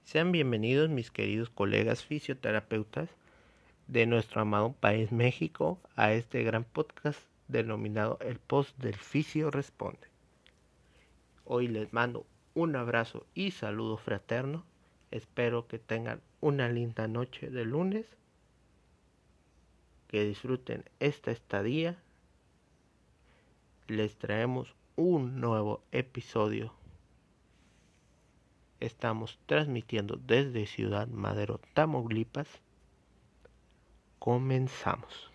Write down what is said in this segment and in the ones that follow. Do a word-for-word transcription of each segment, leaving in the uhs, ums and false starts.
Sean bienvenidos mis queridos colegas fisioterapeutas de nuestro amado país México a este gran podcast denominado El Post del Fisio Responde. Hoy les mando un abrazo y saludo fraterno. Espero que tengan una linda noche de lunes, que disfruten esta estadía. Les traemos un nuevo episodio. Estamos transmitiendo desde Ciudad Madero, Tamaulipas. Comenzamos.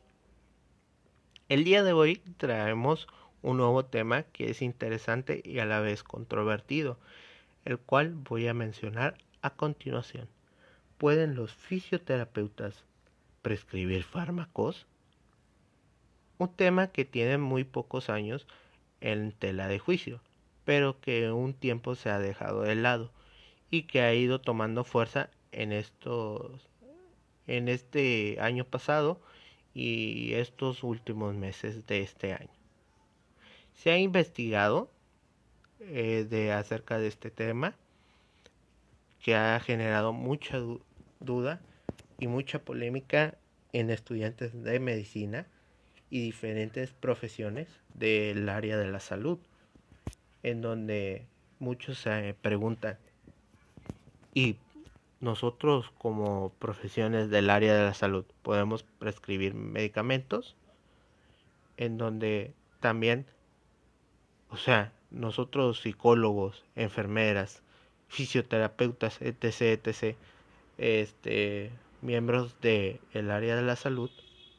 El día de hoy traemos un nuevo tema que es interesante y a la vez controvertido, el cual voy a mencionar a continuación. ¿Pueden los fisioterapeutas prescribir fármacos? Un tema que tiene muy pocos años en tela de juicio, pero que un tiempo se ha dejado de lado y que ha ido tomando fuerza en estos en este año pasado y estos últimos meses de este año. Se ha investigado eh, de acerca de este tema, que ha generado mucha du- duda y mucha polémica en estudiantes de medicina y diferentes profesiones del área de la salud, en donde muchos se preguntan, ¿y nosotros como profesiones del área de la salud podemos prescribir medicamentos? En donde también, o sea, nosotros psicólogos, enfermeras, fisioterapeutas, etc, etc, este, miembros del área de la salud,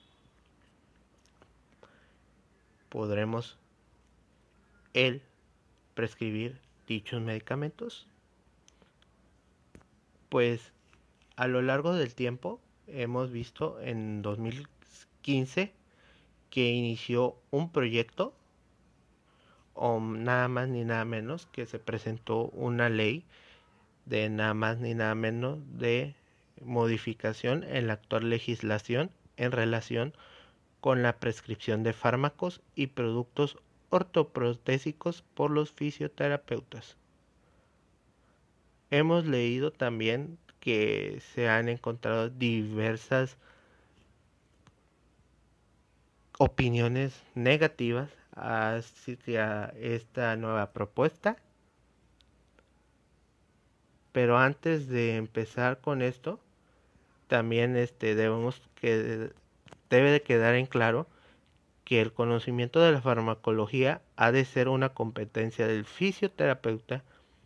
podremos el prescribir dichos medicamentos. Pues a lo largo del tiempo hemos visto en dos mil quince que inició un proyecto, o nada más ni nada menos que se presentó una ley de nada más ni nada menos de modificación en la actual legislación en relación con la prescripción de fármacos y productos ortoprotésicos por los fisioterapeutas. Hemos leído también que se han encontrado diversas opiniones negativas hacia esta nueva propuesta. Pero antes de empezar con esto, también este debemos que debe de quedar en claro que el conocimiento de la farmacología ha de ser una competencia del fisioterapeuta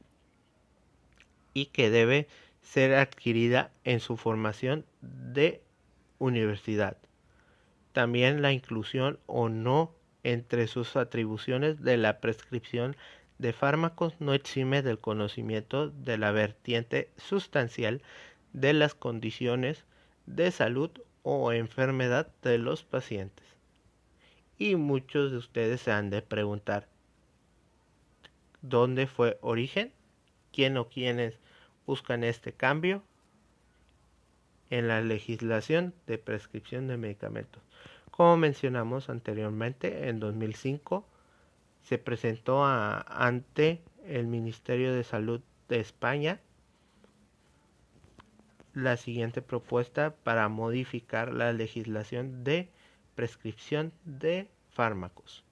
y que debe ser adquirida en su formación de universidad. También la inclusión o no entre sus atribuciones de la prescripción de fármacos no exime del conocimiento de la vertiente sustancial de las condiciones de salud o enfermedad de los pacientes. Y muchos de ustedes se han de preguntar, ¿dónde fue origen? ¿Quién o quiénes buscan este cambio en la legislación de prescripción de medicamentos? Como mencionamos anteriormente, en dos mil cinco se presentó a, ante el Ministerio de Salud de España la siguiente propuesta para modificar la legislación de prescripción de fármacos.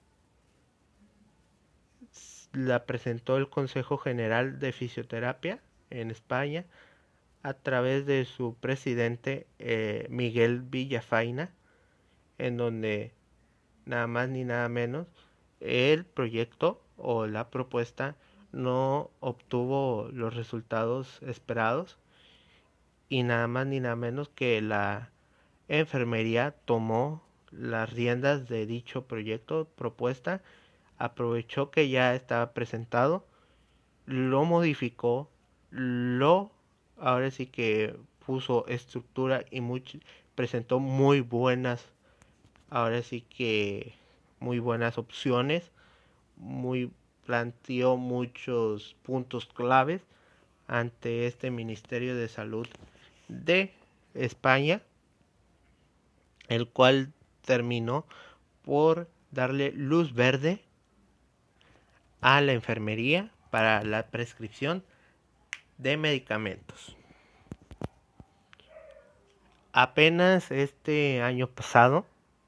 La presentó el Consejo General de Fisioterapia en España a través de su presidente eh, Miguel Villafaina, en donde nada más ni nada menos el proyecto o la propuesta no obtuvo los resultados esperados y nada más ni nada menos que la enfermería tomó las riendas de dicho proyecto propuesta, aprovechó que ya estaba presentado, lo modificó, lo ahora sí que puso estructura y much, presentó muy buenas, ahora sí que muy buenas opciones, muy planteó muchos puntos claves ante este Ministerio de Salud de España, el cual terminó por darle luz verde a la enfermería para la prescripción de medicamentos. Apenas este año pasado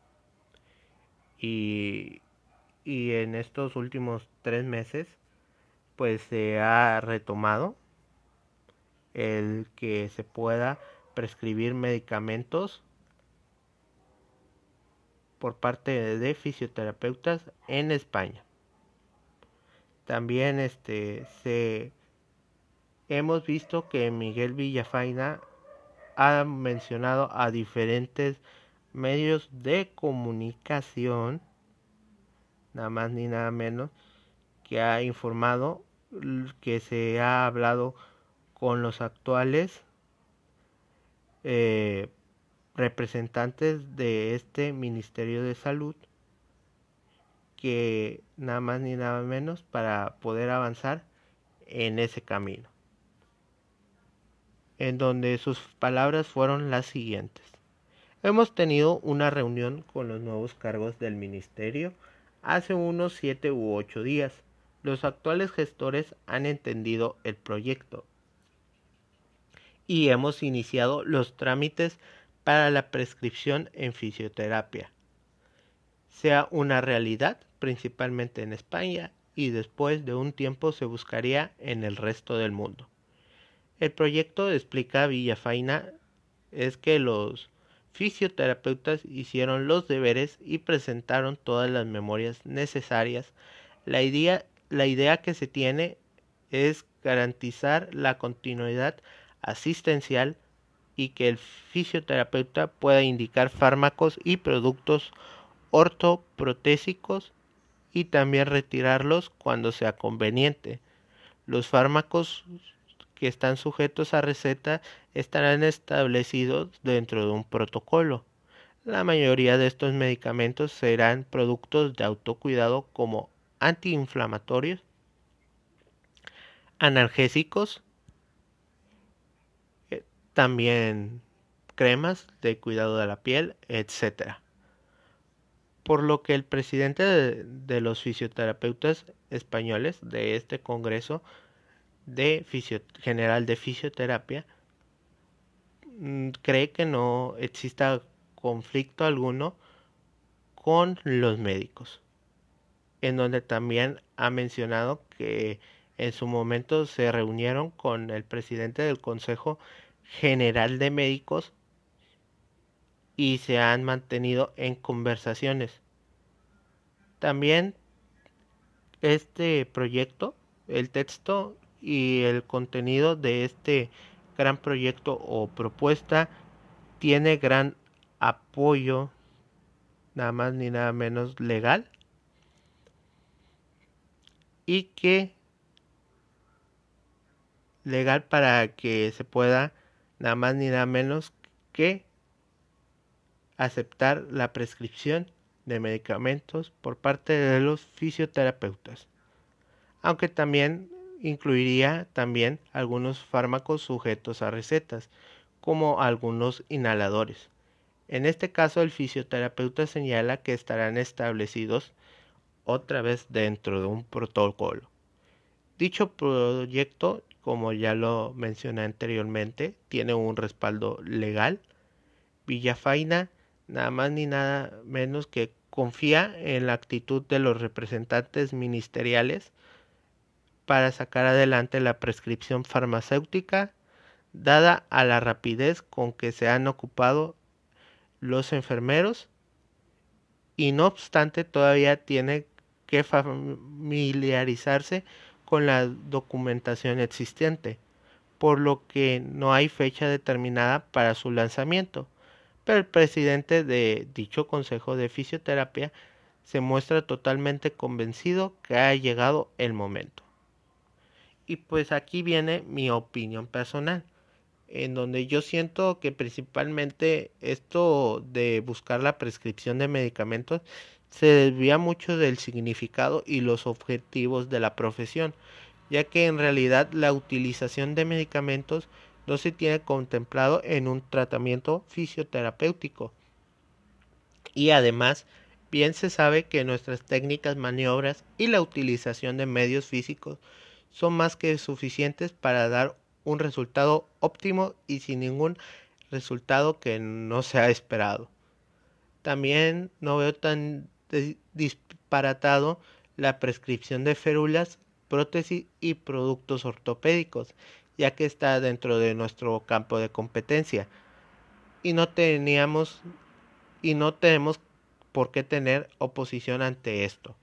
y, y en estos últimos tres meses pues se ha retomado el que se pueda prescribir medicamentos por parte de fisioterapeutas en España. También este se hemos visto que Miguel Villafaina ha mencionado a diferentes medios de comunicación, nada más ni nada menos, que ha informado que se ha hablado con los actuales eh, representantes de este Ministerio de Salud, que nada más ni nada menos para poder avanzar en ese camino, en donde sus palabras fueron las siguientes: hemos tenido una reunión con los nuevos cargos del ministerio hace unos siete u ocho días. Los actuales gestores han entendido el proyecto y hemos iniciado los trámites para la prescripción en fisioterapia sea una realidad, principalmente en España, y después de un tiempo se buscaría en el resto del mundo. El proyecto, explica Villafaina, es que los fisioterapeutas hicieron los deberes y presentaron todas las memorias necesarias. La idea, la idea que se tiene es garantizar la continuidad asistencial y que el fisioterapeuta pueda indicar fármacos y productos ortoprotésicos y también retirarlos cuando sea conveniente. Los fármacos que están sujetos a receta estarán establecidos dentro de un protocolo. La mayoría de estos medicamentos serán productos de autocuidado como antiinflamatorios, analgésicos, eh, también cremas de cuidado de la piel, etcétera. Por lo que el presidente de, de los fisioterapeutas españoles de este Congreso de Fisio, General de Fisioterapia cree que no exista conflicto alguno con los médicos, en donde también ha mencionado que en su momento se reunieron con el presidente del Consejo General de Médicos y se han mantenido en conversaciones. También este proyecto, el texto y el contenido de este gran proyecto o propuesta tiene gran apoyo, nada más ni nada menos legal, y que legal para que se pueda nada más ni nada menos que aceptar la prescripción de medicamentos por parte de los fisioterapeutas, aunque también incluiría también algunos fármacos sujetos a recetas, como algunos inhaladores. En este caso, el fisioterapeuta señala que estarán establecidos otra vez dentro de un protocolo. Dicho proyecto, como ya lo mencioné anteriormente, tiene un respaldo legal. Villafaina nada más ni nada menos que confía en la actitud de los representantes ministeriales para sacar adelante la prescripción farmacéutica, dada a la rapidez con que se han ocupado los enfermeros, y no obstante todavía tiene que familiarizarse con la documentación existente, por lo que no hay fecha determinada para su lanzamiento. Pero el presidente de dicho Consejo de Fisioterapia se muestra totalmente convencido que ha llegado el momento. Y pues aquí viene mi opinión personal, en donde yo siento que principalmente esto de buscar la prescripción de medicamentos se desvía mucho del significado y los objetivos de la profesión, ya que en realidad la utilización de medicamentos no se tiene contemplado en un tratamiento fisioterapéutico. Y además, bien se sabe que nuestras técnicas, maniobras y la utilización de medios físicos son más que suficientes para dar un resultado óptimo y sin ningún resultado que no se ha esperado. También no veo tan disparatado la prescripción de férulas, prótesis y productos ortopédicos, ya que está dentro de nuestro campo de competencia y no teníamos y no tenemos por qué tener oposición ante esto.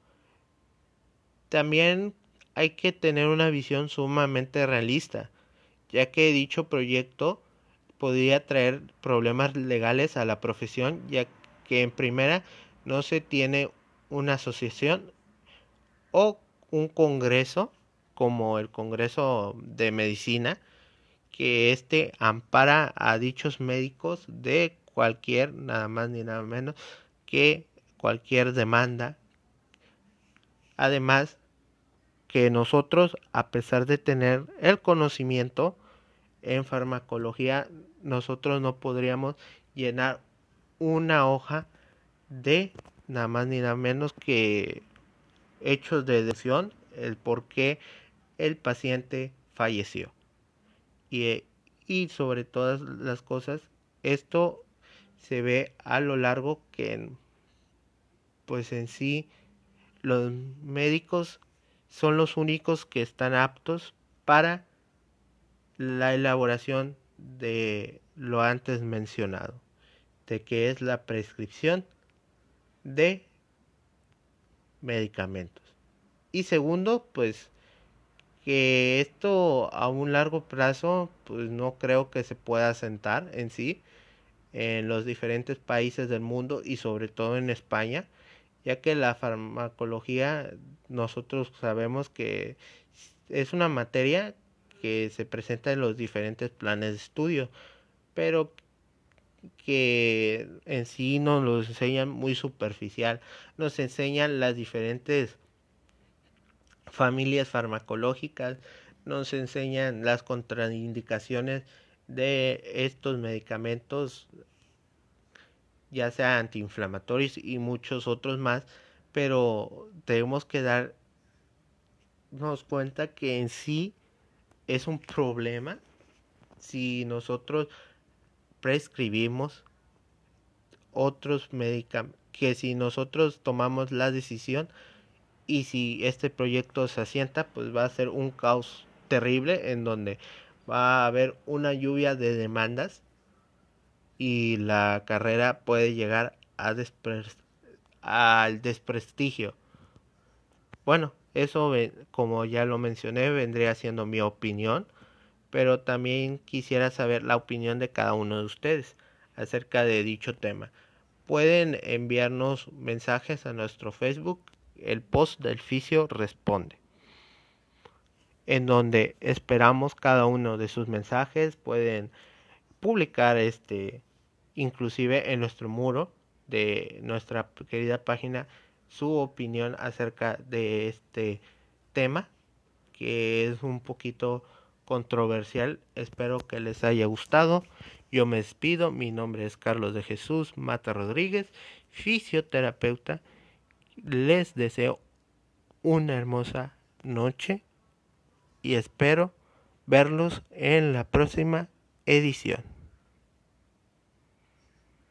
También hay que tener una visión sumamente realista, ya que dicho proyecto podría traer problemas legales a la profesión, ya que en primera no se tiene una asociación o un congreso como el Congreso de Medicina, que éste ampara a dichos médicos de cualquier, nada más ni nada menos, que cualquier demanda. Además, que nosotros, a pesar de tener el conocimiento en farmacología, nosotros no podríamos llenar una hoja de nada más ni nada menos que hechos de defunción, el por qué el paciente falleció. Y, y sobre todas las cosas, esto se ve a lo largo que pues en sí los médicos son los únicos que están aptos para la elaboración de lo antes mencionado, de que es la prescripción de medicamentos. Y segundo, pues que esto a un largo plazo, pues no creo que se pueda sentar en sí en los diferentes países del mundo y sobre todo en España, ya que la farmacología nosotros sabemos que es una materia que se presenta en los diferentes planes de estudio, pero que en sí nos lo enseñan muy superficial, nos enseñan las diferentes familias farmacológicas, nos enseñan las contraindicaciones de estos medicamentos, ya sea antiinflamatorios y muchos otros más, pero tenemos que darnos cuenta que en sí es un problema si nosotros prescribimos otros medicamentos, que si nosotros tomamos la decisión y si este proyecto se asienta, pues va a ser un caos terrible en donde va a haber una lluvia de demandas y la carrera puede llegar a despre al desprestigio. Bueno, eso, como ya lo mencioné, vendría siendo mi opinión, pero también quisiera saber la opinión de cada uno de ustedes acerca de dicho tema. Pueden enviarnos mensajes a nuestro Facebook, el post del Fisio Responde, en donde esperamos cada uno de sus mensajes. Pueden publicar este, inclusive en nuestro muro de nuestra querida página, su opinión acerca de este tema, que es un poquito controversial. Espero que les haya gustado. Yo me despido. Mi nombre es Carlos de Jesús Mata Rodríguez, fisioterapeuta. Les deseo una hermosa noche y espero verlos en la próxima edición.